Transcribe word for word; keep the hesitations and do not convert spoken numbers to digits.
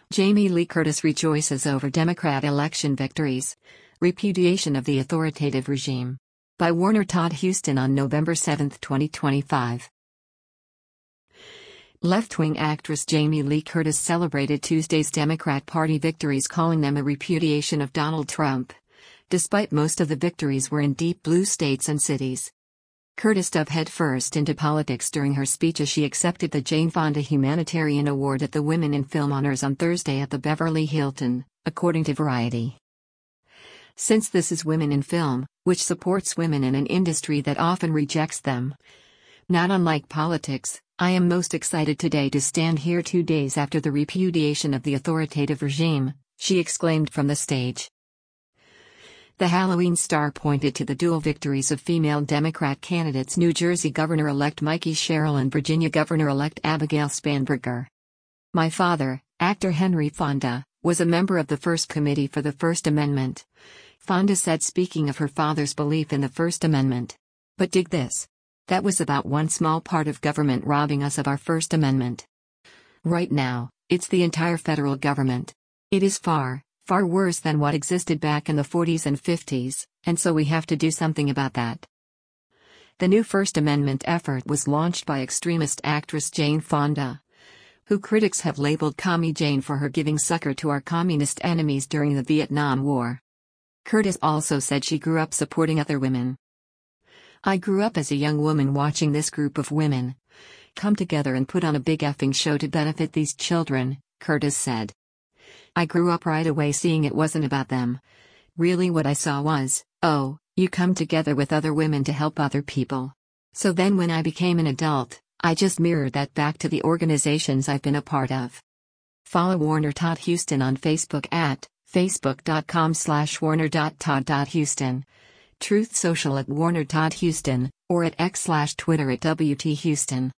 Jamie Lee Curtis rejoices over Democrat election victories. Repudiation of the authoritative regime. By Warner Todd Huston on November seventh, twenty twenty-five. Left-wing actress Jamie Lee Curtis celebrated Tuesday's Democrat Party victories, calling them a repudiation of Donald Trump. Despite most of the victories were in deep blue states and cities. Curtis dove headfirst into politics during her speech as she accepted the Jane Fonda Humanitarian Award at the Women in Film Honors on Thursday at the Beverly Hilton, according to Variety. Since this is Women in Film, which supports women in an industry that often rejects them. Not unlike politics, I am most excited today to stand here two days after the repudiation of the authoritative regime, she exclaimed from the stage. The Halloween star pointed to the dual victories of female Democrat candidates New Jersey Governor-elect Mikie Sherrill and Virginia Governor-elect Abigail Spanberger. My father, actor Henry Fonda, was a member of the First Committee for the First Amendment. Fonda said, speaking of her father's belief in the First Amendment. But dig this. That was about one small part of government robbing us of our First Amendment. Right now, it's the entire federal government. It is far, far worse than what existed back in the forties and fifties, and so we have to do something about that. The new First Amendment effort was launched by extremist actress Jane Fonda, who critics have labeled Commie Jane for her giving succor to our communist enemies during the Vietnam War. Curtis also said she grew up supporting other women. I grew up as a young woman watching this group of women come together and put on a big effing show to benefit these children, Curtis said. I grew up right away seeing it wasn't about them. Really what I saw was, oh, you come together with other women to help other people. So then when I became an adult, I just mirrored that back to the organizations I've been a part of. Follow Warner Todd Huston on Facebook at facebook.com slash warner.todd.huston. Truth Social at Warner Todd Huston, or at X slash Twitter at W T Huston.